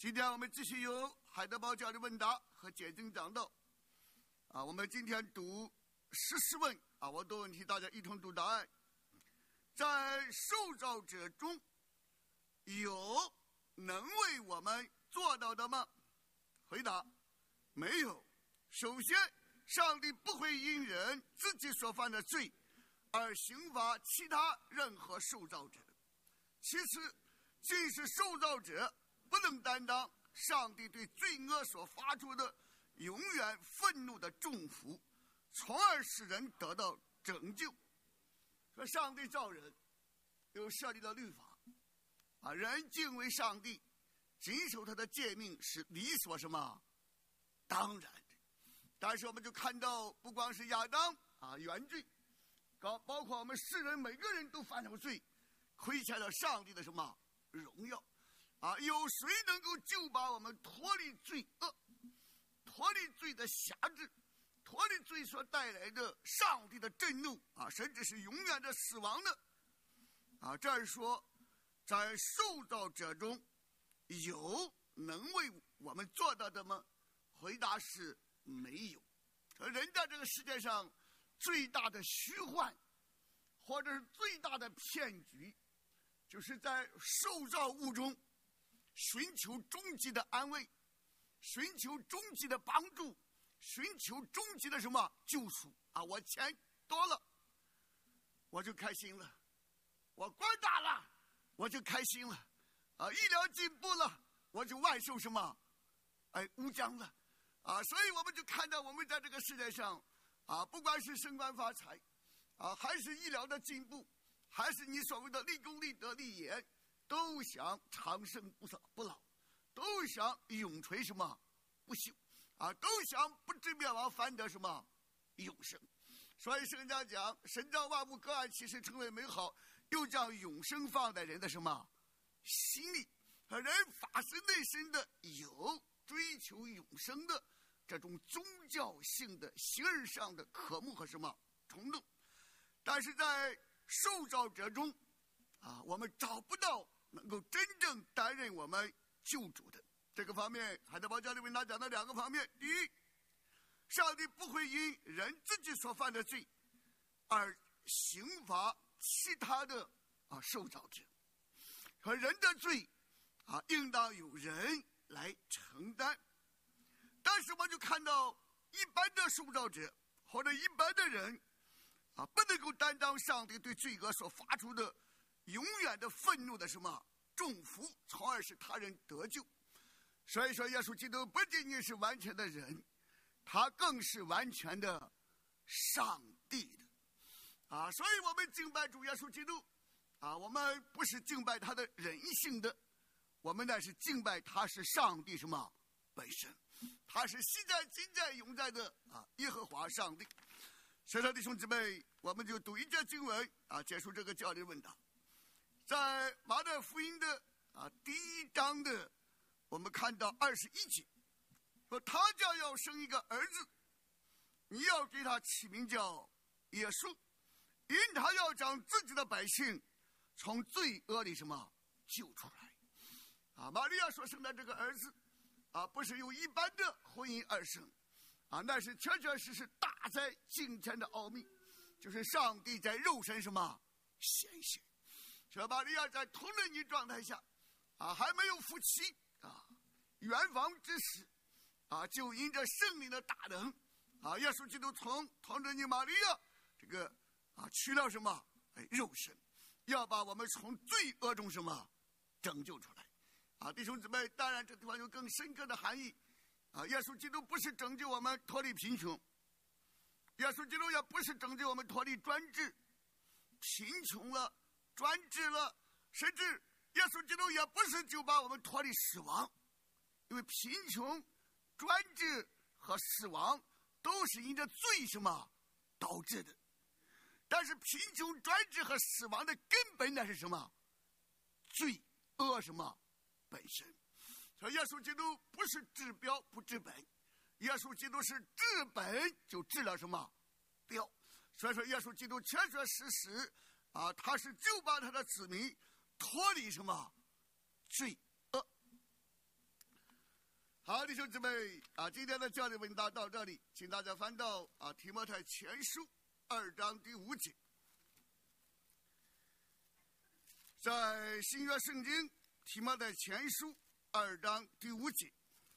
今天我们继续由海德堡教理问答和简经讲道。我们今天读14问我读问题，大家一同读答案。在受造者中，有能为我们做到的吗？回答：没有。首先，上帝不会因人自己所犯的罪而刑罚其他任何受造者。其次，既是受造者不能担当上帝对罪恶所发出的永远愤怒的重负，从而使人得到拯救。说上帝造人，又设立了律法，人敬畏上帝，谨守他的诫命是理所什么当然的。但是我们就看到，不光是亚当原罪，包括我们世人每个人都犯了罪，亏欠了上帝的什么荣耀有谁能够救把我们脱离罪恶，脱离罪的辖制，脱离罪所带来的上帝的震怒甚至是永远的死亡呢？这儿说，在受造者中有能为我们做到的吗？回答是没有。人在这个世界上最大的虚幻，或者是最大的骗局，就是在受造物中寻求终极的安慰，寻求终极的帮助，寻求终极的什么救赎我钱多了我就开心了，我官大了我就开心了医疗进步了我就万寿什么无疆了所以我们就看到，我们在这个世界上不管是升官发财还是医疗的进步，还是你所谓的立功立德立言，都想长生不老，都想永垂什么不朽都想不至灭亡，反得什么永生。所以圣经讲，神造万物各按其时成为美好，又将永生放在人的什么心里，人发自内心的有追求永生的这种宗教性的形而上的渴慕和什么冲动。但是在受造者中我们找不到能够真正担任我们救主的。这个方面，海德堡教理问答讲到两个方面。第一，上帝不会因人自己所犯的罪而刑罚其他的受造者，和人的罪应当有人来承担。但是我们就看到一般的受造者或者一般的人不能够担当上帝对罪恶所发出的永远的愤怒的什么重负，从而使他人得救。所以说，耶稣基督不仅仅是完全的人，他更是完全的上帝的所以我们敬拜主耶稣基督我们不是敬拜他的人性的，我们乃是敬拜他是上帝什么本身，他是昔在今在永在的耶和华上帝。所以说，弟兄姊妹，我们就读一节经文结束这个教理问答。在马太福音的第1章的我们看到21节，说他将要生一个儿子，你要给他起名叫耶稣，因他要将自己的百姓从罪恶里什么救出来玛利亚所生的这个儿子不是由一般的婚姻而生那是确确实实大在敬虔的奥秘，就是上帝在肉身什么显现。说玛利亚在同人女状态下还没有夫妻圆房之时就因着圣灵的大能耶稣基督从同人女玛利亚这个取了什么肉身，要把我们从罪恶中什么拯救出来弟兄姊妹，当然这地方有更深刻的含义耶稣基督不是拯救我们脱离贫穷，耶稣基督也不是拯救我们脱离专制，贫穷了专制了，甚至耶稣基督也不是就把我们脱离死亡，因为贫穷专制和死亡都是因着罪什么导致的。但是贫穷专制和死亡的根本乃是什么？罪恶什么本身。所以耶稣基督不是治标不治本，耶稣基督是治本就治了什么标。所以说耶稣基督确确实实他是就把他的子民脱离什么罪恶。 好，弟兄姊妹今天的教理问答到这里，请大家翻到提摩太前书2章第5节。在新约圣经提摩太前书2章第5节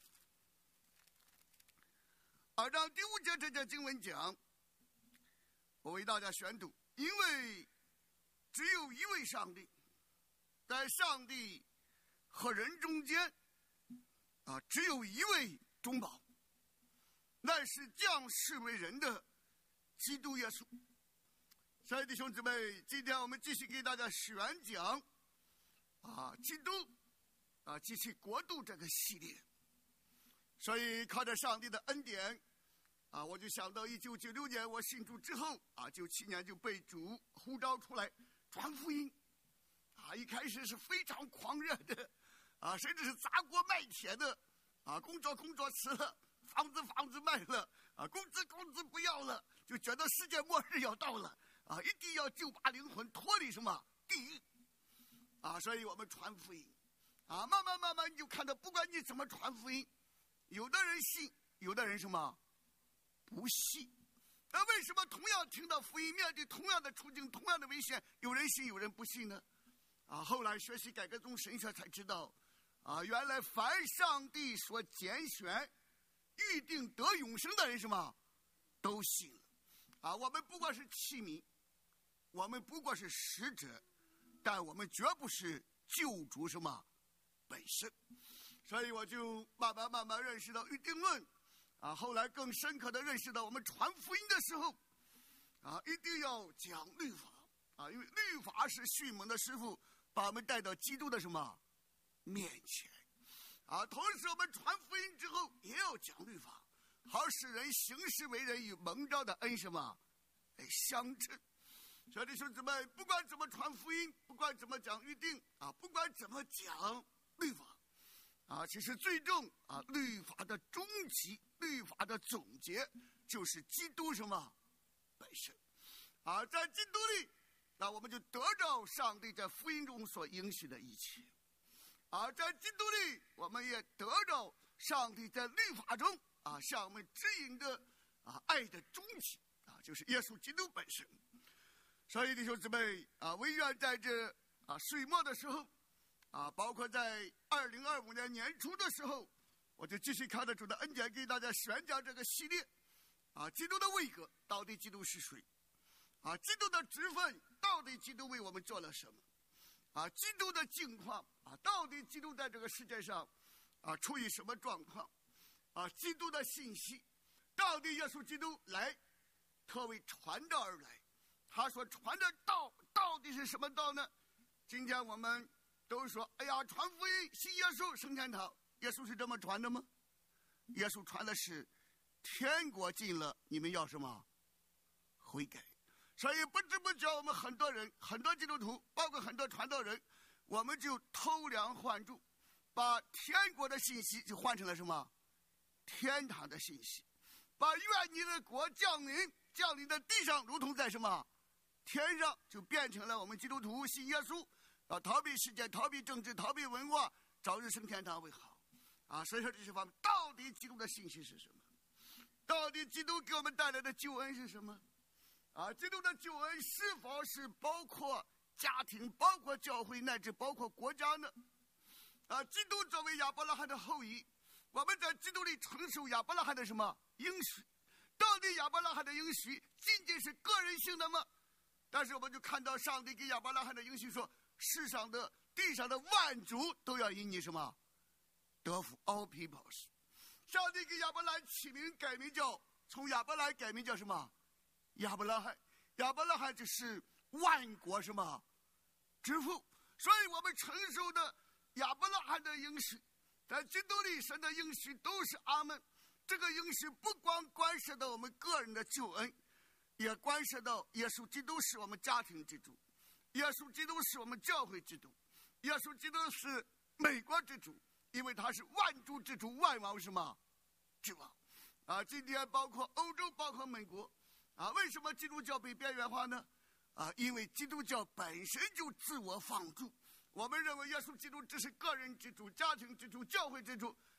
，2章第5节这节经文讲，我为大家宣读，因为只有一位上帝，在上帝和人中间只有一位中保，那是降世为人的基督耶稣。所以弟兄姊妹，今天我们继续给大家宣讲基督及其国度这个系列。所以靠着上帝的恩典我就想到1996年我信主之后97年就被主呼召出来传福音一开始是非常狂热的甚至是砸锅卖铁的工作辞了，房子卖了工资不要了，就觉得世界末日要到了一定要救拔灵魂脱离什么地狱所以我们传福音慢慢你就看到，不管你怎么传福音，有的人信，有的人什么不信。那为什么同样听到福音，面对同样的处境，同样的危险，有人信有人不信呢？后来学习改革宗神学才知道原来凡上帝所拣选预定得永生的人什么都信了我们不过是器皿，我们不过是使者，但我们绝不是救主什么本身。所以我就慢慢认识到预定论后来更深刻的认识到，我们传福音的时候一定要讲律法因为律法是迅猛的师傅，把我们带到基督的什么面前同时我们传福音之后也要讲律法，好使人行事为人与蒙召的恩什么相称。所以弟兄姊妹，不管怎么传福音，不管怎么讲预定不管怎么讲律法其实最终律法的终极，律法的总结就是基督什么本身在基督里那我们就得到上帝在福音中所应许的一切在基督里我们也得到上帝在律法中向我们指引的爱的终极就是耶稣基督本身。所以弟兄姊妹唯愿在这岁末的时候包括在2025年年初的时候，我就继续靠着主的恩典给大家宣讲这个系列基督的位格到底基督是谁基督的职分到底基督为我们做了什么基督的境况到底基督在这个世界上处于什么状况基督的信息到底耶稣基督来特为传道而来，他所传的道到底是什么道呢？今天我们都说哎呀，传福音信耶稣升天堂，耶稣是这么传的吗？耶稣传的是天国近了，你们要什么悔改。所以不知不觉我们很多人，很多基督徒，包括很多传道人，我们就偷梁换柱，把天国的信息就换成了什么天堂的信息，把愿你的国降临在地上如同在什么天上，就变成了我们基督徒信耶稣要逃避世界，逃避政治，逃避文化，早日升天堂为好所以说这些方面到底基督的信息是什么？到底基督给我们带来的救恩是什么基督的救恩是否是包括家庭，包括教会，乃至包括国家呢基督作为亚伯拉罕的后裔，我们在基督里承受亚伯拉罕的什么应许？到底亚伯拉罕的应许仅仅是个人性的吗？但是我们就看到上帝给亚伯拉罕的应许说，世上的地上的万族都要因你什么得福 ，all peoples。上帝给亚伯拉罕起名改名叫，从亚伯拉罕改名叫什么亚伯拉罕，亚伯拉罕就是万国什么之父。所以我们承受的亚伯拉罕的应许，在基督里神的应许都是阿们。这个应许不光关涉到我们个人的救恩，也关涉到耶稣基督是我们家庭之主，耶稣基督是我们教会之主，耶稣基督是美国之主，因为他是万主之主，万王什么之王今天包括欧洲，包括美国为什么基督教被边缘化呢因为基督教本身就自我放逐。我们认为耶稣基督只是个人之主，家庭之主，教会之主，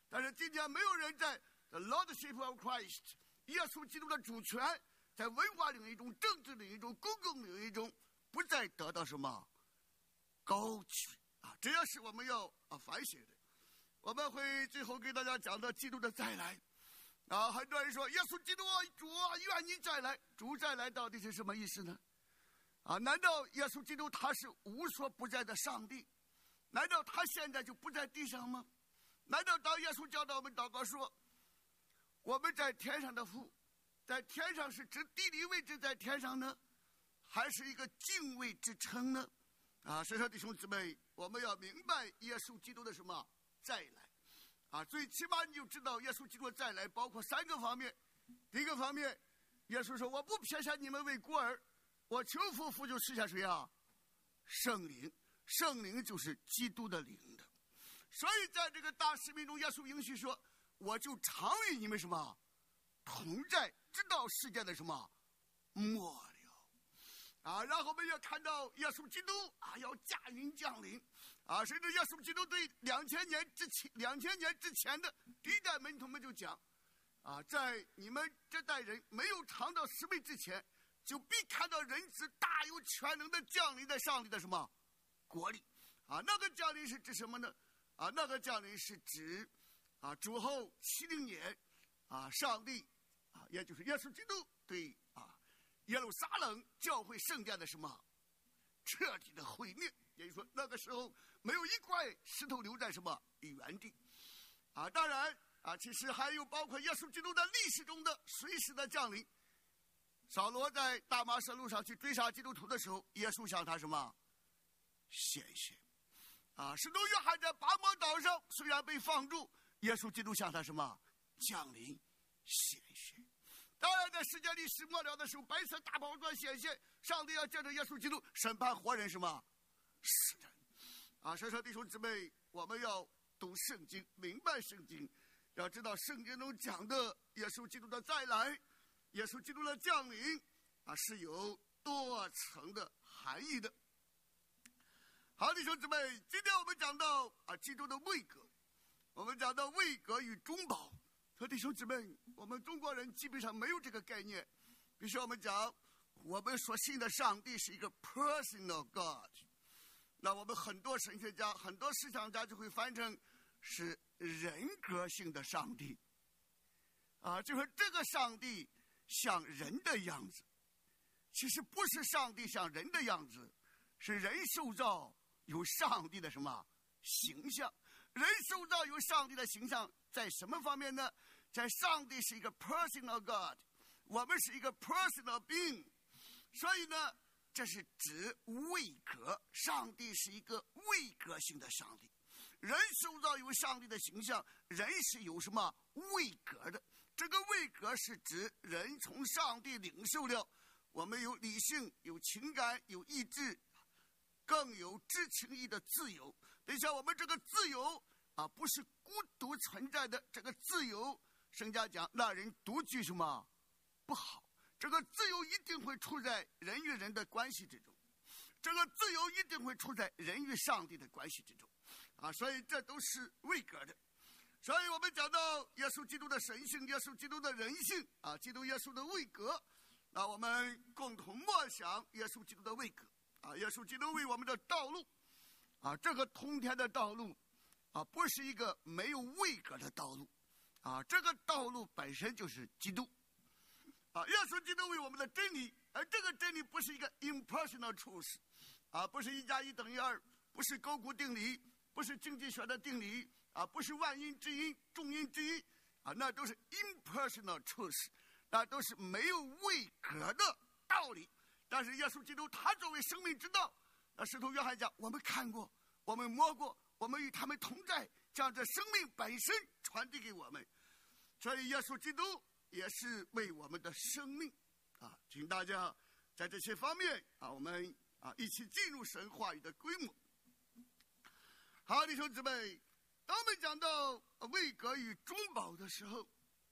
但是今天没有人在 The Lordship of Christ 耶稣基督的主权，在文化领域中、政治领域中、公共领域中不再得到什么高举啊！这也是我们要反省的。我们会最后给大家讲到基督的再来啊！很多人说耶稣基督啊，主啊，愿你再来。主再来到底是什么意思呢？啊，难道耶稣基督他是无所不在的上帝？难道他现在就不在地上吗？难道当耶稣教导我们祷告说，我们在天上的父，在天上是指地理位置在天上呢，还是一个敬畏之称呢？啊，所以说弟兄姊妹，我们要明白耶稣基督的什么再来啊，最起码你就知道耶稣基督的再来包括3个方面。第一个方面，耶稣说，我不撇下你们为孤儿，我求父，父就赐下谁啊？圣灵。圣灵就是基督的灵的。所以在这个大使命中，耶稣应许说，我就常与你们什么同在，直到世界的什么末了啊！然后我们也看到耶稣基督啊要驾云降临啊，甚至耶稣基督对2000年之前的第一代门徒们就讲啊，在你们这代人没有尝到十倍之前，就必看到人子大有全能的降临在上帝的什么国里啊。那个降临是指什么呢？啊，那个降临是指啊主后70年啊，上帝啊，也就是耶稣基督对啊耶路撒冷教会圣殿的什么彻底的毁灭。也就是说，那个时候没有一块石头留在什么原地啊。当然啊，其实还有包括耶稣基督的历史中的随时的降临。扫罗在大马色路上去追杀基督徒的时候，耶稣向他什么显现啊？使徒约翰在拔摩岛上虽然被放逐，耶稣基督向他什么降临显现。当然在世界历史末了的时候，白色大宝座显现，上帝要借着耶稣基督审判活人什么死人啊。所以说弟兄姊妹，我们要读圣经，明白圣经，要知道圣经中讲的耶稣基督的再来，耶稣基督的降临啊，是有多层的含义的。好，弟兄姊妹，今天我们讲到啊基督的位格，我们讲到位格与中保。和弟兄姊妹，我们中国人基本上没有这个概念。比如说我们讲我们所信的上帝是一个 personal God， 那我们很多神学家、很多思想家就会翻成是人格性的上帝啊，就是这个上帝像人的样子。其实不是上帝像人的样子，是人受造有上帝的什么形象。人受造有上帝的形象，在什么方面呢？在上帝是一个 personal God， 我们是一个 personal being， 所以呢，这是指位格，上帝是一个位格性的上帝。人受造有上帝的形象，人是有什么位格的？这个位格是指人从上帝领受了，我们有理性、有情感、有意志，更有知情意的自由。等一下，我们这个自由啊，不是孤独存在的。这个自由，圣家讲，那人独居什么不好？这个自由一定会处在人与人的关系之中，这个自由一定会处在人与上帝的关系之中啊！所以这都是位格的。所以我们讲到耶稣基督的神性、耶稣基督的人性啊，基督耶稣的位格，那我们共同默想耶稣基督的位格啊，耶稣基督为我们的道路啊，这个通天的道路啊，不是一个没有位格的道路啊，这个道路本身就是基督啊，耶稣基督为我们的真理，而这个真理不是一个 impersonal truth 啊，不是1+1等于2，不是勾股定理，不是经济学的定理啊，不是万因之因、众因之一啊，那都是 impersonal truth， 那都是没有位格的道理。但是耶稣基督他作为生命之道，那使徒约翰讲，我们看过，我们摸过，我们与他们同在，将这生命本身传递给我们。所以耶稣基督也是为我们的生命啊，请大家在这些方面啊，我们啊一起进入神话语的规模。好，弟兄姊妹，当我们讲到位格与中保的时候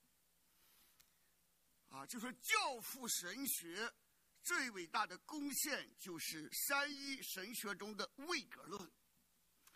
啊，就是教父神学最伟大的贡献就是三一神学中的位格论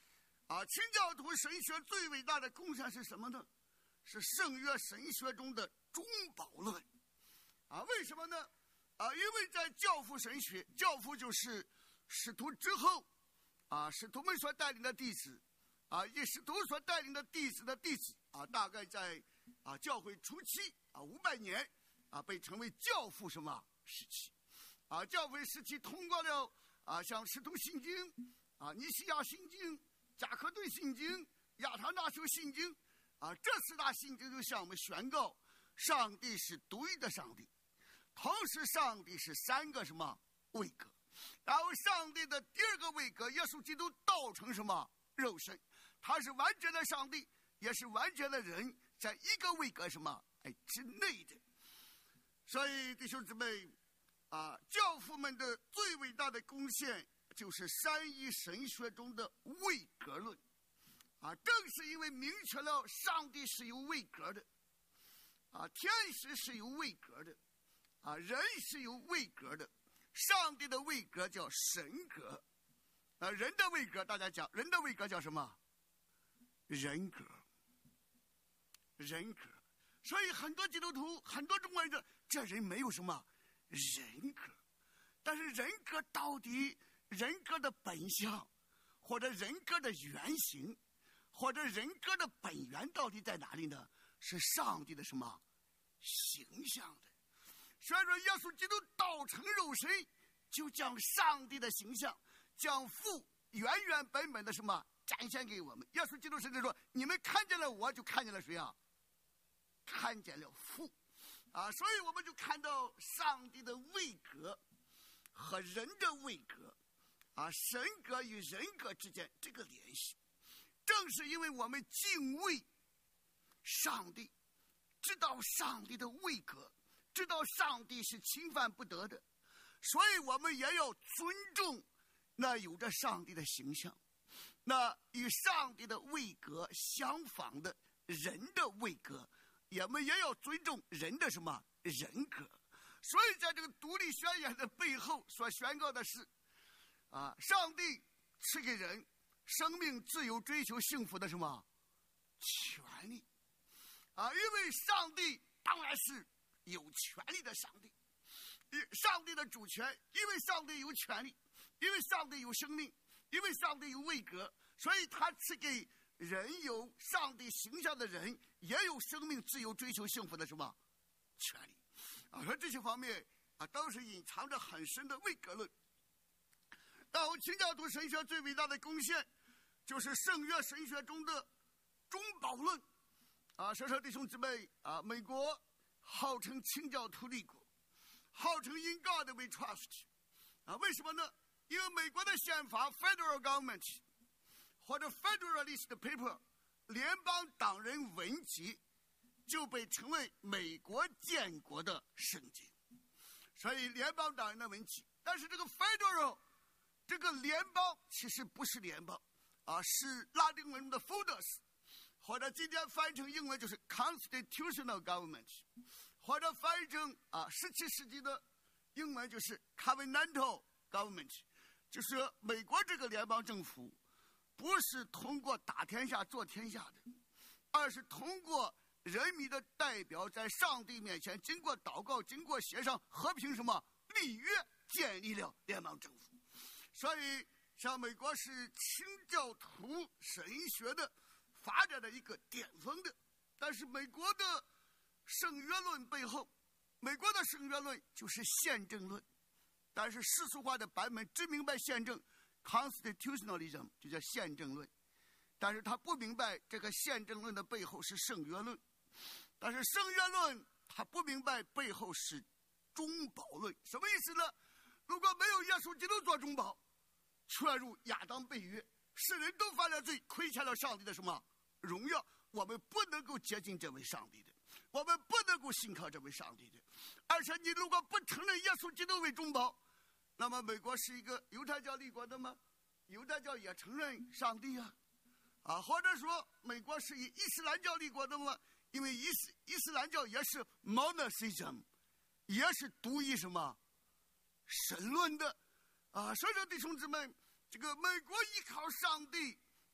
清教徒神学最伟大的贡献是什么呢？是圣约神学中的中保论。为什么呢？因为在教父神学，教父就是使徒之后，使徒们所带领的弟子，以使徒所带领的弟子的弟子，大概在教会初期500年，被称为教父什么时期。教会时期通过了像使徒信经、尼西亚信经、加克顿信经、亚他那修信经，这4大信经就向我们宣告上帝是独一的上帝，同时上帝是3个什么位格，然后上帝的第2个位格耶稣基督道成什么肉身，他是完全的上帝，也是完全的人，在一个位格什么之内的。所以弟兄姊妹，教父们的最伟大的贡献就是三一神学中的位格论。正是因为明确了上帝是有位格的，天使是有位格的，人是有位格的。上帝的位格叫神格，人的位格大家讲，人的位格叫什么？人格。人格。所以很多基督徒，很多中国人说这人没有什么人格，但是人格到底人格的本相，或者人格的原型，或者人格的本源到底在哪里呢？是上帝的什么形象的。所以说耶稣基督道成肉身，就将上帝的形象，将父原原本本的什么展现给我们。耶稣基督甚至说，你们看见了我，就看见了谁啊？看见了父。所以我们就看到上帝的位格和人的位格，神格与人格之间这个联系。正是因为我们敬畏上帝，知道上帝的位格，知道上帝是侵犯不得的，所以我们也要尊重那有着上帝的形象，那与上帝的位格相仿的人的位格，我们也要尊重人的什么人格。所以在这个独立宣言的背后所宣告的是，上帝赐给人生命、自由、追求幸福的什么权利。因为上帝当然是有权利的上帝，上帝的主权，因为上帝有权利，因为上帝有生命，因为上帝有位格，所以他赐给人有上帝形象的人也有生命、自由、追求幸福的什么权利。而这些方面都是隐藏着很深的位格论。然后清教徒神学最伟大的贡献就是圣约神学中的中保论。所以说弟兄姊妹，美国号称清教徒立国，号称 in God we trust。为什么呢？因为美国的宪法 Federal Government 或者 Federalist Paper 联邦党人文集就被称为美国建国的圣经，所以联邦党人的文集。但是这个 Federal 这个联邦其实不是联邦，是拉丁文的 Foeders， 或者今天翻译成英文就是 Constitutional Government， 或者翻译成17世纪的英文就是 Covenantal Government， 就是美国这个联邦政府不是通过打天下做天下的，而是通过人民的代表在上帝面前经过祷告、经过协商和平什么立约，建立了联邦政府。所以像美国是清教徒神学的发展的一个巅峰的。但是美国的圣约论背后，美国的圣约论就是宪政论，但是世俗化的版本只明白宪政 Constitutionalism 就叫宪政论，但是他不明白这个宪政论的背后是圣约论，但是圣约论他不明白背后是中保论。什么意思呢？如果没有耶稣基督做中保，确如亚当背约，世人都犯了罪，亏欠了上帝的什么荣耀，我们不能够接近这位上帝的，我们不能够信靠这位上帝的。而且你如果不承认耶稣基督为中保，那么美国是一个犹太教立国的吗？犹太教也承认上帝或者说美国是以伊斯兰教立国的吗？因为伊斯兰教也是 monotheism， 也是独一什么神论的所以说弟兄姊妹，这个美国依靠上帝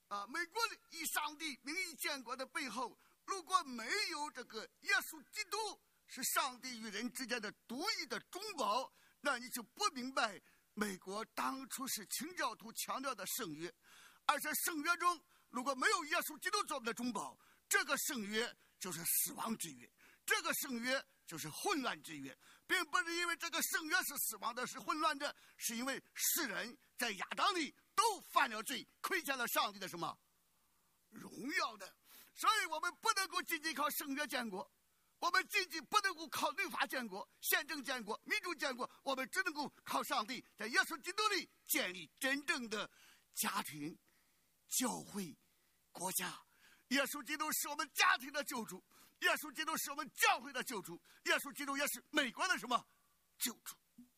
美国以上帝名义建国的背后，如果没有这个耶稣基督是上帝与人之间的独一的中保，那你就不明白美国当初是清教徒强调的圣约，而且圣约中如果没有耶稣基督做我们的中保，这个圣约就是死亡之约，这个圣约就是混乱之约，并不是因为这个圣约是死亡的，是混乱的，是因为世人在亚当里都犯了罪，亏欠了上帝的什么荣耀的。所以我们不能够仅仅靠圣约建国，我们仅仅不能够靠律法建国、宪政建国、民主建国，我们只能够靠上帝在耶稣基督里建立真正的家庭、教会、国家。耶稣基督是我们家庭的救主，耶稣基督是我们教会的救主，耶稣基督也是美国的什么救主。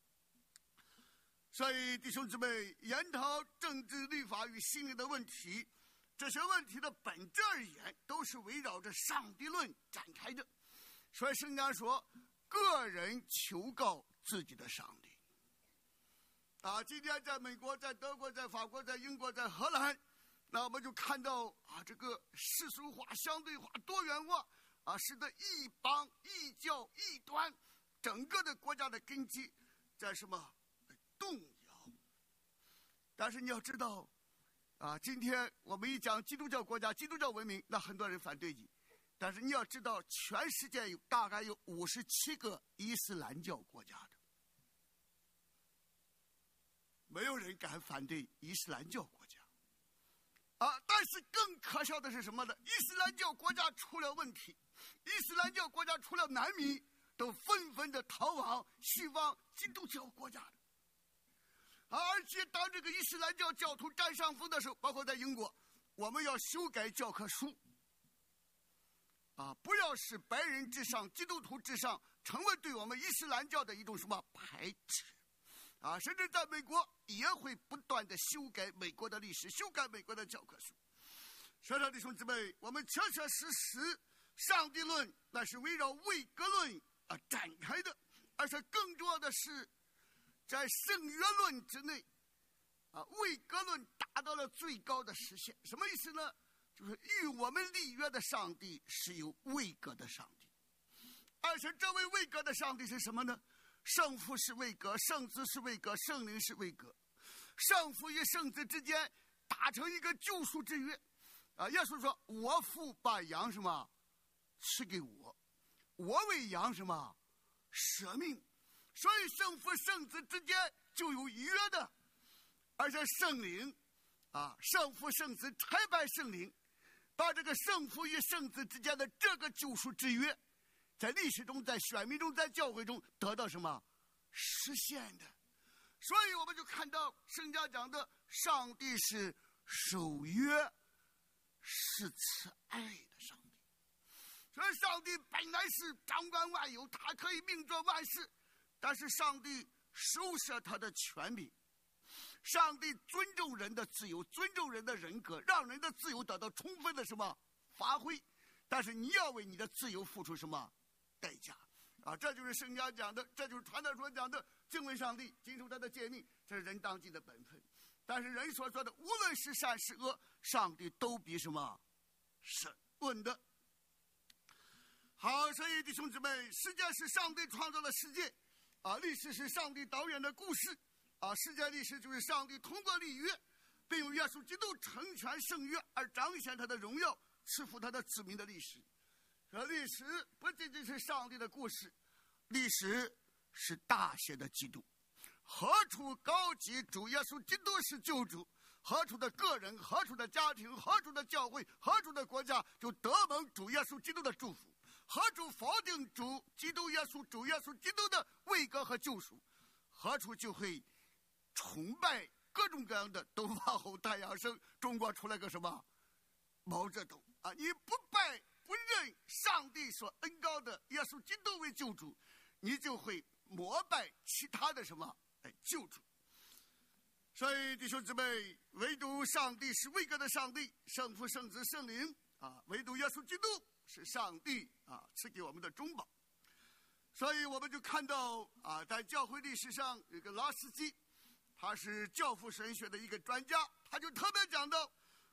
所以弟兄姊妹，研讨政治、律法与心灵的问题，这些问题的本质而言，都是围绕着上帝论展开的。所以圣经说，个人求告自己的上帝。今天在美国、在德国、在法国、在英国、在荷兰，那我们就看到这个世俗化、相对化、多元化使得异邦、异教、异端整个的国家的根基在什么动摇。但是你要知道今天我们一讲基督教国家、基督教文明，那很多人反对你。但是你要知道，全世界大概有57个伊斯兰教国家的，没有人敢反对伊斯兰教国家但是更可笑的是什么呢？伊斯兰教国家出了问题，伊斯兰教国家出了难民，都纷纷的逃往西方基督教国家的。而且当这个伊斯兰教教徒占上风的时候，包括在英国，我们要修改教科书不要使白人至上、基督徒至上成为对我们伊斯兰教的一种什么排斥甚至在美国也会不断的修改美国的历史，修改美国的教科书。所以弟兄姊妹，我们确确实实上帝论那是围绕位格论展开的，而且更重要的是在圣约论之内位格论达到了最高的实现。什么意思呢？就是与我们立约的上帝是有位格的上帝，而且这位位格的上帝是什么呢？圣父是位格，圣子是位格，圣灵是位格。圣父与圣子之间达成一个救赎之约耶稣说，我父把羊什么赐给我，我为羊什么舍命。所以圣父圣子之间就有约的。而且圣灵圣父圣子差派圣灵，把这个圣父与圣子之间的这个救赎之约，在历史中、在选民中、在教会中得到什么实现的。所以我们就看到圣经讲的，上帝是守约、是慈爱的上帝。所以上帝本来是掌管万有，他可以命作万事，但是上帝收摄他的权柄。上帝尊重人的自由，尊重人的人格，让人的自由得到充分的什么发挥，但是你要为你的自由付出什么代价这就是圣经讲的，这就是传道所讲的，敬畏上帝，谨守他的诫命，这是人当尽的本分。但是人所说的无论是善是恶，上帝都比什么审问的。好，所以弟兄姊妹，世界是上帝创造的世界历史是上帝导演的故事世界历史就是上帝通过立约，并用耶稣基督成全圣约而彰显他的荣耀，赐福他的子民的历史。历史不仅仅是上帝的故事，历史是大写的基督。何处高举主耶稣基督是救主，何处的个人、何处的家庭、何处的教会、何处的国家就得蒙主耶稣基督的祝福。何处否定主基督耶稣、主耶稣基督的位格和救赎，何处就会崇拜各种各样的东方红、太阳升。中国出来个什么毛泽东你不拜不认上帝所恩膏的耶稣基督为救主，你就会膜拜其他的什么救主。所以弟兄姊妹，唯独上帝是位格的上帝，圣父圣子圣灵唯独耶稣基督是上帝赐给我们的中保。所以我们就看到在教会历史上有个拉斯基，他是教父神学的一个专家，他就特别讲到，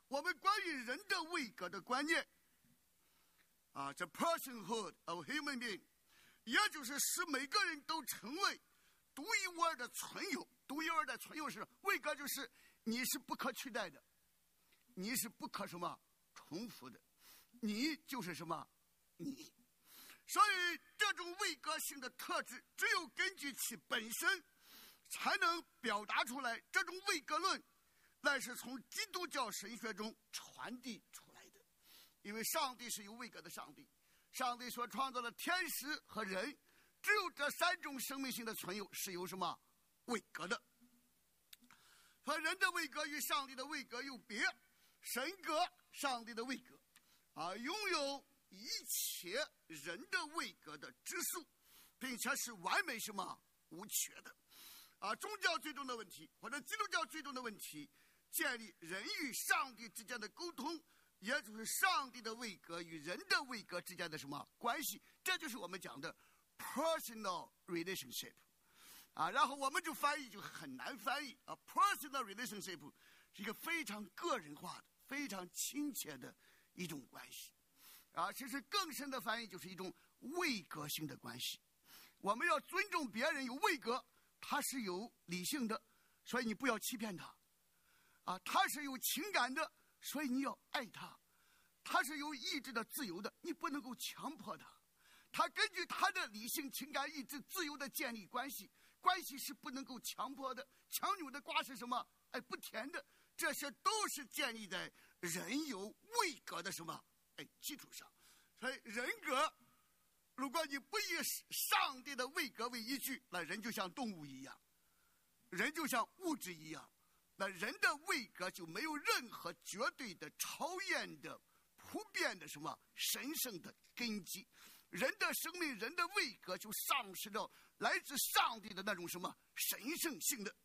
我们关于人的位格的观念这 personhood of human being， 也就是使每个人都成为独一无二的存有。独一无二的存有是位格，就是你是不可取代的，你是不可什么重复的，你就是什么你。所以这种位格性的特质只有根据其本身才能表达出来。这种位格论乃是从基督教神学中传递出来的。因为上帝是有位格的上帝，上帝所创造的天使和人，只有这三种生命性的存有是有什么位格的。和人的位格与上帝的位格有别，神格上帝的位格拥有一切人的位格的质素，并且是完美什么无缺的宗教最终的问题或者基督教最终的问题，建立人与上帝之间的沟通，也就是上帝的位格与人的位格之间的什么关系，这就是我们讲的 personal relationship然后我们就翻译就很难翻译personal relationship 是一个非常个人化的非常亲切的一种关系其实更深的翻译就是一种位格性的关系。我们要尊重别人有位格，他是有理性的，所以你不要欺骗他他是有情感的，所以你要爱他，他是有意志的自由的，你不能够强迫他，他根据他的理性情感意志自由的建立关系，关系是不能够强迫的，强扭的瓜是什么不甜的，这些都是建立在人有位格的什么基础上。所以人格如果你不以上帝的位格为依据，那人就像动物一样，人就像物质一样，那人的位格就没有任何绝对的超验的普遍的什么神圣的根基，人的生命人的位格就丧失了来自上帝的那种什么神圣性的。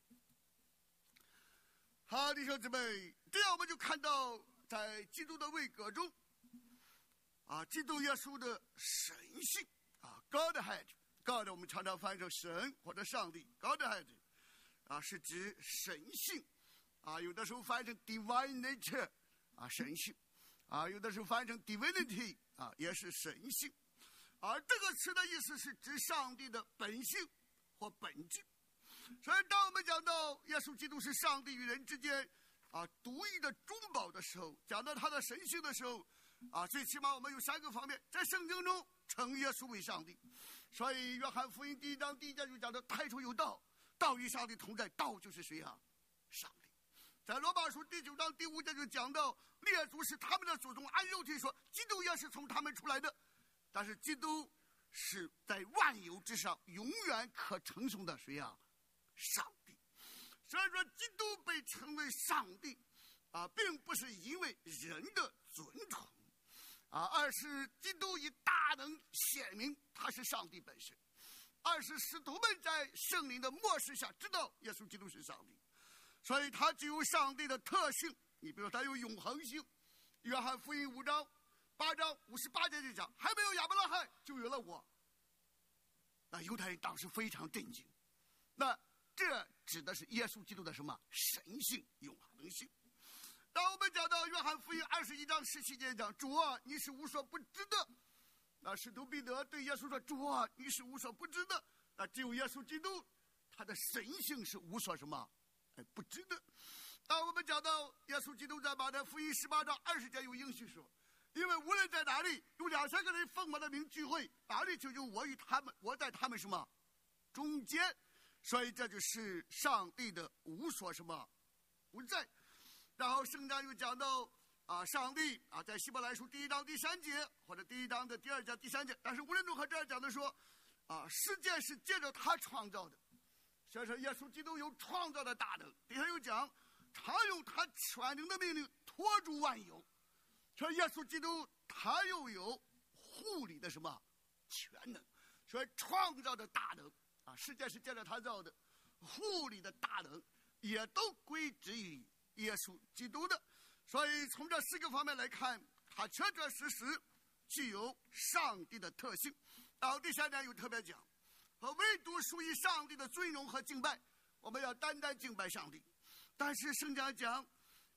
好，弟兄姊妹，这样我们就看到在基督的位格中基督耶稣的神性Godhead God 我们常常翻译成神或者上帝 Godhead是指神性有的时候翻译成 divine nature 神性有的时候翻译成 divinity 也是神性这个词的意思是指上帝的本性或本质。所以当我们讲到耶稣基督是上帝与人之间独一的中保的时候，讲到他的神性的时候最起码我们有三个方面在圣经中称耶稣为上帝。所以约翰福音1章1节就讲到太初有道，道与上帝同在，道就是谁上帝。在罗马书9章5节就讲到列祖是他们的祖宗，按肉体说基督也是从他们出来的，但是基督是在万有之上永远可称颂的谁上帝。所以说基督被称为上帝并不是因为人的尊崇而是基督以大能显明他是上帝本身。而是使徒们在圣灵的默示下知道耶稣基督是上帝，所以他具有上帝的特性。你比如说他有永恒性，约翰福音8章58节就讲还没有亚伯拉罕就有了我。那犹太人当时非常震惊，那这指的是耶稣基督的什么神性永恒性。当我们讲到约翰福音21章17节讲主你是无所不知的，那使徒彼得对耶稣说主你是无所不知的，那只有耶稣基督他的神性是无所什么不知的。当我们讲到耶稣基督在马太福音18章20节有应许说，因为无论在哪里有2000个人奉我的名聚会，哪里就有我与他们，我在他们什么中间。所以这就是上帝的无所什么不在。然后圣经又讲到上帝在希伯来书1章3节或者1章的2节3节，但是无论如何这样讲的说世界是借着他创造的，所以说耶稣基督有创造的大能。底下又讲常用他全能的命令托住万有，所以耶稣基督他又有护理的什么全能，所以创造的大能世界是借着他造的，护理的大能也都归之于耶稣基督的。所以从这4个方面来看，他确确实实具有上帝的特性。到第3点又特别讲和唯独属于上帝的尊荣和敬拜，我们要单单敬拜上帝。但是圣经讲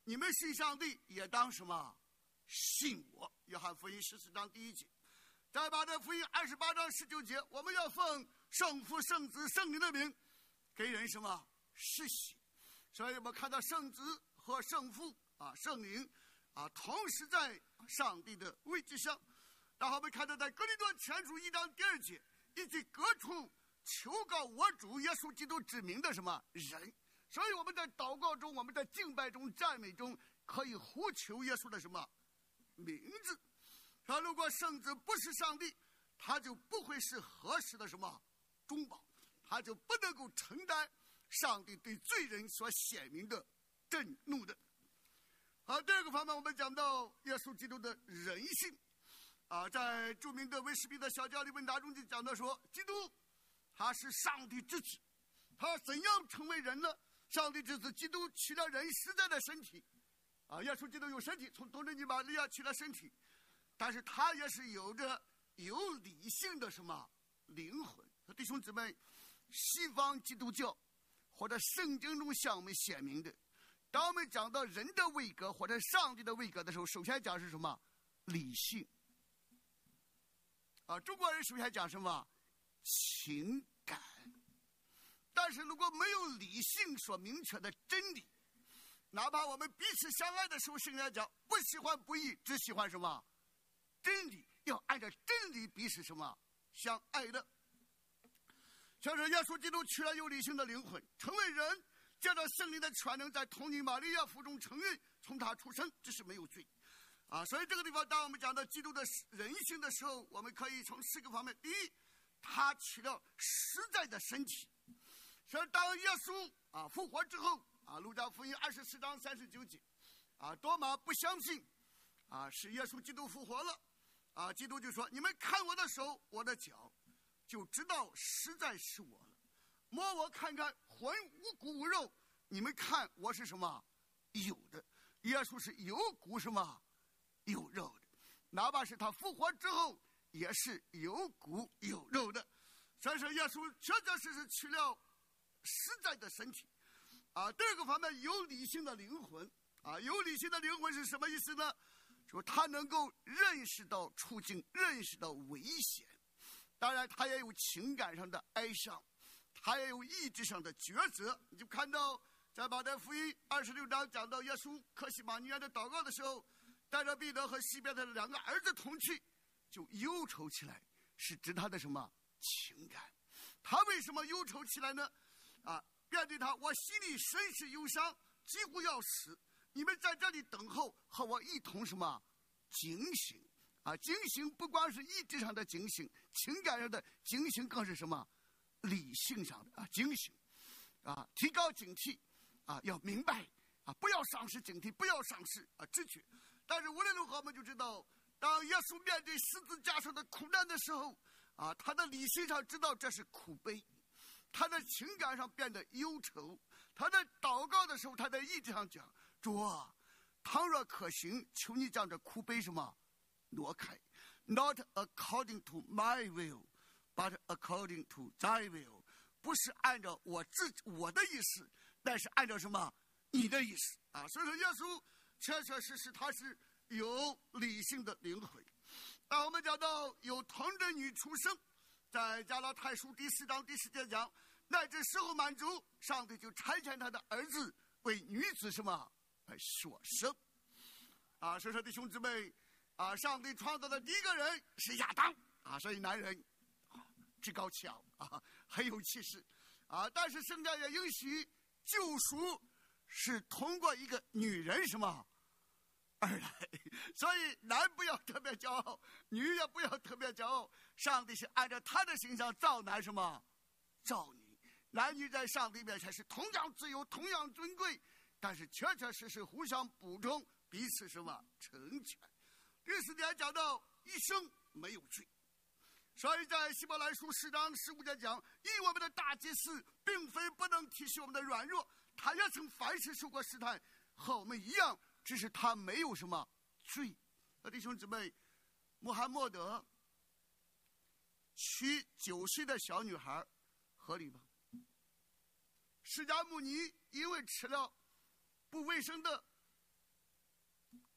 你们信上帝也当什么？信我。约翰福音14章第1节。在马太福音28章19节，我们要奉圣父、圣子、圣灵的名，给人什么？施洗。所以我们看到圣子和圣父圣灵同时在上帝的位置上。然后我们看到在哥林多前书1章第2节，以及各处求告我主耶稣基督之名的什么人。所以我们在祷告中，我们在敬拜中、赞美中，可以呼求耶稣的什么名字。说如果圣子不是上帝，他就不会是合适的什么中保，他就不能够承担上帝对罪人所显明的震怒的。第二个方面，我们讲到耶稣基督的人性在著名的威士比的小教理问答中就讲到说，基督他是上帝之子，他怎样成为人呢？上帝之子基督取了人实在的身体耶稣基督有身体，从童贞女玛利亚取了身体，但是他也是有着有理性的什么灵魂。弟兄姊妹，西方基督教或者圣经中向我们显明的，当我们讲到人的位格或者上帝的位格的时候，首先讲是什么？理性中国人首先讲什么？情感。但是如果没有理性所明确的真理，哪怕我们彼此相爱的时候，圣经讲不喜欢不义，只喜欢什么？真理。要按照真理彼此什么相爱的。确实耶稣基督取了有理性的灵魂，成为人，借着圣灵的全能，在童女玛利亚腹中承孕，从他出生，这是没有罪所以这个地方当我们讲到基督的人性的时候，我们可以从4个方面。第一，他取了实在的身体。所以当耶稣复活之后路加福音24章39节多马不相信是耶稣基督复活了基督就说，你们看我的手我的脚，就知道实在是我了。摸我看看，浑无骨无肉，你们看我是什么？有的。耶稣是有骨什么？有肉的。哪怕是他复活之后也是有骨有肉的。所以说耶稣确确实实取了实在的身体第二个方面，有理性的灵魂有理性的灵魂是什么意思呢？就他能够认识到处境，认识到危险。当然他也有情感上的哀伤，他也有意志上的抉择。你就看到在马太福音26章讲到耶稣客西马尼园的祷告的时候，带着彼得和西边的2个儿子同去，就忧愁起来，是指他的什么情感。他为什么忧愁起来呢？便对他，我心里甚是忧伤，几乎要死。你们在这里等候，和我一同什么警醒警醒不光是意志上的警醒，情感上的警醒更是什么？理性上的警醒提高警惕要明白不要丧失警惕，不要丧失知觉。但是无论如何，我们就知道，当耶稣面对十字架上的苦难的时候他的理性上知道这是苦悲，他的情感上变得忧愁，他在祷告的时候，他在意志上讲，主倘若可行，求你将这苦悲什么挪开。 Not according to my will, but according to thy will。 不是按照我的意思，但是按照什么？你的意思所以说耶稣确确实实他是有理性的灵魂我们讲到有童贞女出生，在加拉太书第4章第10节讲，乃至时候满足，上帝就差遣他的儿子为女子什么所生所以说弟兄姊妹上帝创造的第一个人是亚当所以男人趾高气傲很有气势但是圣经也允许救赎是通过一个女人什么而来，所以男不要特别骄傲，女也不要特别骄傲。上帝是按照他的形象造男什么造女，男女在上帝面前是同样自由，同样尊贵，但是确确实实互相补充，彼此什么成全。第4点讲到一生没有罪，所以在希伯来书10章15节讲，因我们的大祭司并非不能体恤我们的软弱，他也曾凡事受过试探，和我们一样，只是他没有什么罪。弟兄姊妹，穆罕默德娶9岁的小女孩合理吗？释迦牟尼因为吃了不卫生的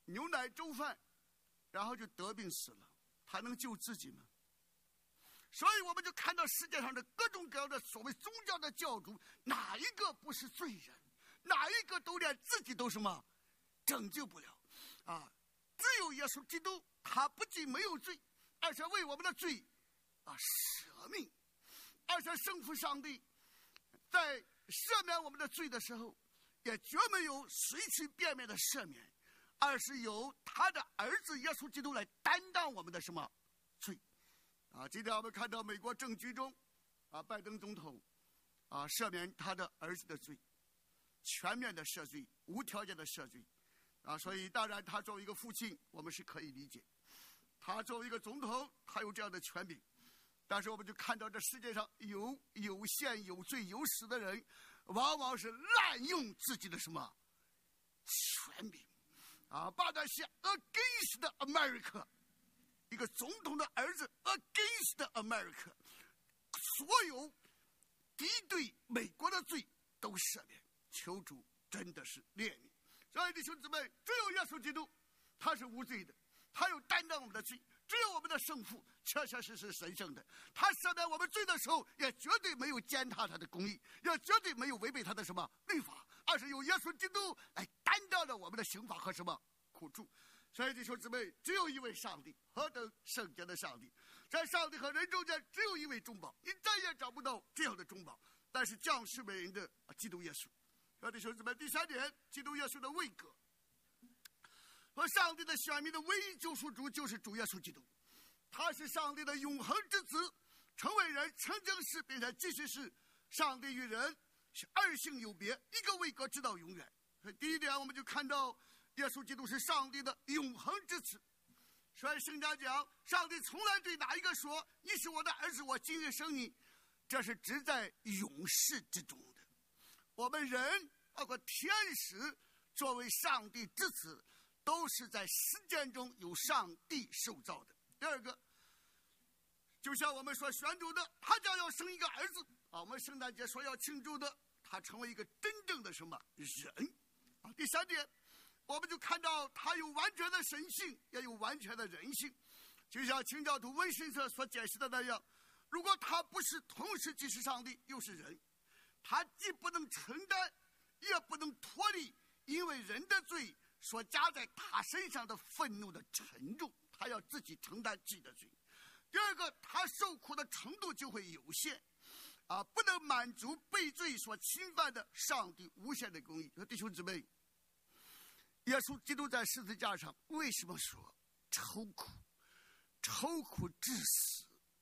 牛奶粥饭，然后就得病死了，他能救自己吗？所以我们就看到世界上的各种各样的所谓宗教的教主，哪一个不是罪人？哪一个都连自己都什么拯救不了啊！只有耶稣基督，他不仅没有罪，而且为我们的罪舍命，而且圣父上帝在赦免我们的罪的时候，也绝没有随随便便的赦免，而是由他的儿子耶稣基督来担当我们的什么罪啊！今天我们看到美国政局中拜登总统赦免他的儿子的罪，全面的赦罪，无条件的赦罪所以当然他作为一个父亲，我们是可以理解，他作为一个总统，他有这样的权柄。但是我们就看到这世界上有限有罪有死的人，往往是滥用自己的什么权柄把那些 against America， 一个总统的儿子 against America， 所有敌对美国的罪都赦免，求主真的是怜悯。所以弟兄姊妹，只有耶稣基督他是无罪的，他有担当我们的罪，只有我们的圣父确确实实神圣的，他赦免我们罪的时候，也绝对没有践踏他的公义，也绝对没有违背他的什么律法，而是由耶稣基督来担当了我们的刑罚和什么苦处。所以弟兄姊妹，只有一位上帝，何等圣洁的上帝！在上帝和人中间只有一位中保，你再也找不到这样的中保，但是降世为人的基督耶稣。弟兄姊妹，第三点，基督耶稣的位格和上帝的选民的唯一救赎主就是主耶稣基督，他是上帝的永恒之子，成为人，曾经是并且继续是上帝与人是二性有别，一个位格直到永远。所以第一点，我们就看到耶稣基督是上帝的永恒之子。所以圣经讲，上帝从来对哪一个说你是我的儿子，我今日生你，这是指在永世之中的。我们人包括天使作为上帝之子，都是在时间中由上帝受造的。第二个，就像我们所宣读的，他将要生一个儿子我们圣诞节所要庆祝的，他成为一个真正的什么人第三点，我们就看到他有完全的神性，也有完全的人性。就像清教徒温森特所解释的那样，如果他不是同时既是上帝又是人，他既不能承担也不能脱离因为人的罪所加在他身上的愤怒的沉重，他要自己承担自己的罪。第二个，他受苦的程度就会有限不能满足被罪所侵犯的上帝无限的公义。弟兄姊妹，耶稣基督在十字架上为什么说愁苦至死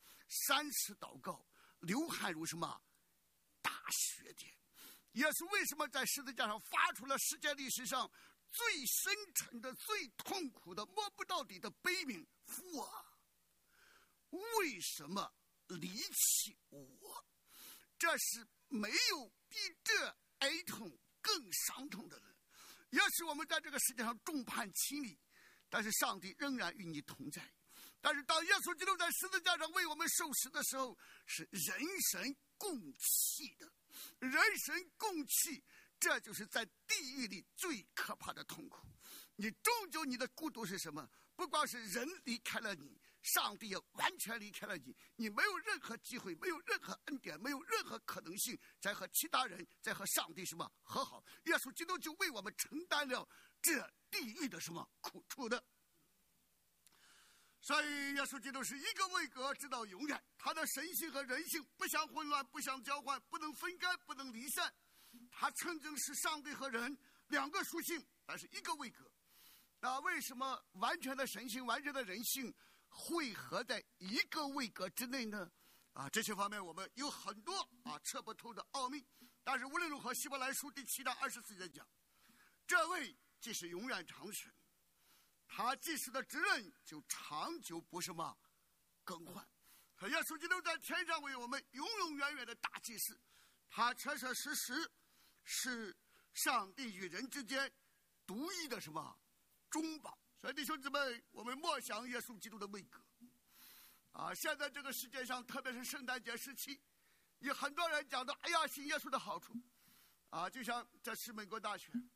，3次祷告，流汗如什么大雪点？耶稣为什么在十字架上发出了世界历史上最深沉的、最痛苦的、摸不到底的悲鸣？父啊，为什么离弃我？这是没有比这哀痛更伤痛的人。也许我们在这个世界上众叛亲离，但是上帝仍然与你同在。但是当耶稣基督在十字架上为我们受死的时候，是人神共泣的。人神共泣，这就是在地狱里最可怕的痛苦。你终究你的孤独是什么？不光是人离开了你，上帝也完全离开了你，你没有任何机会，没有任何恩典，没有任何可能性再和其他人，再和上帝什么和好。耶稣基督就为我们承担了这地狱的什么苦处的。所以耶稣基督是一个位格直到永远，他的神性和人性不相混乱，不相交换，不能分开，不能离散。他曾经是上帝和人两个属性，但是一个位格。那为什么完全的神性、完全的人性汇合在一个位格之内呢？这些方面我们有很多测不透的奥秘。但是无论如何，希伯来书第7章24节讲，这位既是永远长存，他祭司的职任就长久不什么更换。耶稣基督在天上为我们永永远远的大祭司，他确确实实是上帝与人之间独一的什么中保。所以弟兄姊妹，我们默想耶稣基督的位格现在这个世界上，特别是圣诞节时期，有很多人讲到信耶稣的好处就像这次美国大选，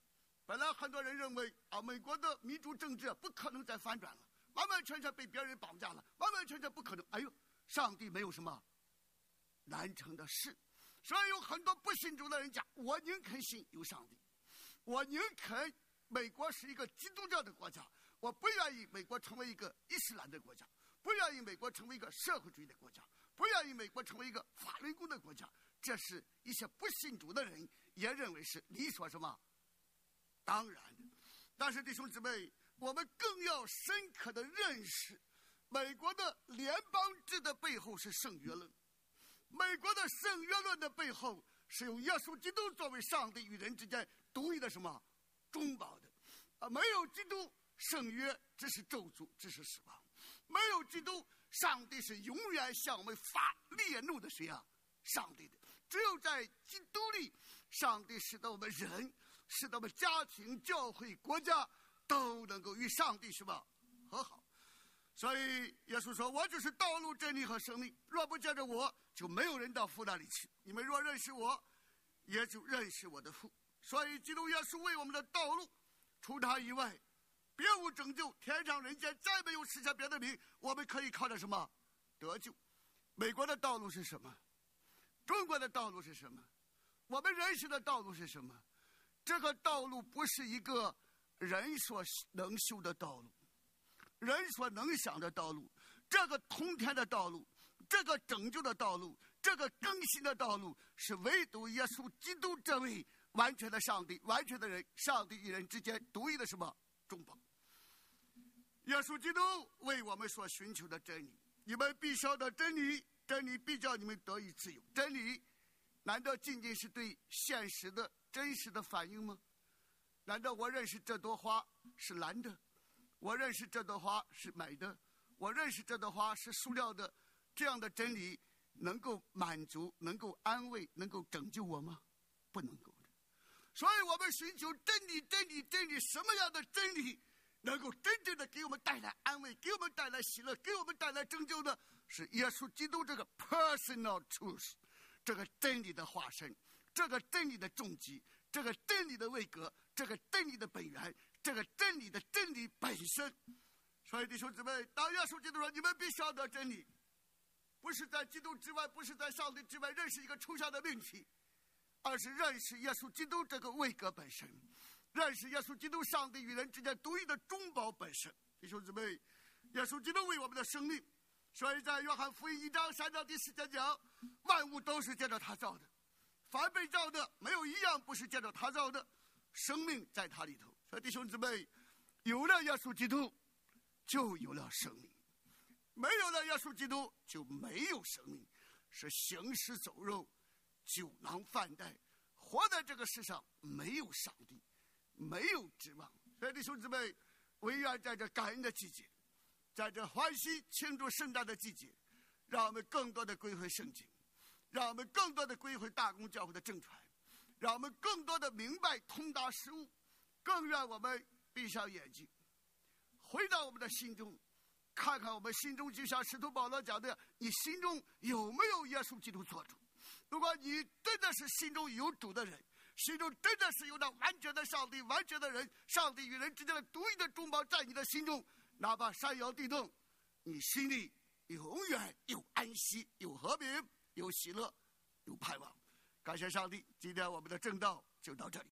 本来很多人认为美国的民主政治不可能再反转了，完完全全被别人绑架了，完完全全不可能。上帝没有什么难成的事。所以有很多不信主的人讲，我宁肯信有上帝，我宁肯美国是一个基督教的国家，我不愿意美国成为一个伊斯兰的国家，不愿意美国成为一个社会主义的国家，不愿意美国成为一个法轮功的国家。这是一些不信主的人也认为是理所什么当然的。但是弟兄姊妹，我们更要深刻的认识，美国的联邦制的背后是圣约论，美国的圣约论的背后是用耶稣基督作为上帝与人之间独一的什么中保的。没有基督，圣约只是咒诅，只是死亡；没有基督，上帝是永远向我们发烈怒的谁啊？上帝的。只有在基督里，上帝使得我们人，使得我们家庭、教会、国家都能够与上帝什么和好。所以耶稣说，我就是道路、真理和生命，若不借着我，就没有人到父那里去。你们若认识我，也就认识我的父。所以基督耶稣为我们的道路，除他以外别无拯救，天上人间再没有赐下别的名，我们可以靠着什么得救。美国的道路是什么？中国的道路是什么？我们认识的道路是什么？这个道路不是一个人所能修的道路，人所能想的道路，这个通天的道路，这个拯救的道路，这个更新的道路，是唯独耶稣基督这位完全的上帝，完全的人，上帝与人之间独一的什么中保。耶稣基督为我们所寻求的真理，你们必晓得真理，真理必叫你们得以自由。真理难道仅仅是对现实的真实的反应吗？难道我认识这朵花是蓝的，我认识这朵花是买的，我认识这朵花是塑料的，这样的真理能够满足，能够安慰，能够拯救我吗？不能够的。所以我们寻求真理，真理，真理，什么样的真理能够真正的给我们带来安慰，给我们带来喜乐，给我们带来拯救呢？是耶稣基督这个 personal truth， 这个真理的化身，这个真理的终极，这个真理的位格，这个真理的本源，这个真理的真理本身。所以弟兄姊妹，当耶稣基督说你们必晓得真理，不是在基督之外，不是在上帝之外认识一个抽象的命题，而是认识耶稣基督这个位格本身，认识耶稣基督上帝与人之间独一的中保本身。弟兄姊妹，耶稣基督为我们的生命，所以在约翰福音1章3到第10节讲，万物都是借着他造的，凡被造的没有一样不是借着他造的，生命在他里头。所以弟兄姊妹，有了耶稣基督就有了生命，没有了耶稣基督就没有生命，是行尸走肉，酒囊饭袋，活在这个世上没有上帝，没有指望。所以弟兄姊妹，唯愿在这感恩的季节，在这欢喜庆祝圣诞的季节，让我们更多的归回圣经，让我们更多的归回大公教会的正传，让我们更多的明白通达事物，更愿我们闭上眼睛，回到我们的心中，看看我们心中，就像使徒保罗讲的，你心中有没有耶稣基督做主？如果你真的是心中有主的人，心中真的是有那完全的上帝，完全的人，上帝与人之间的独一的中保在你的心中，哪怕山摇地动，你心里永远有安息，有和平，有喜乐，有盼望。感谢上帝，今天我们的正道就到这里。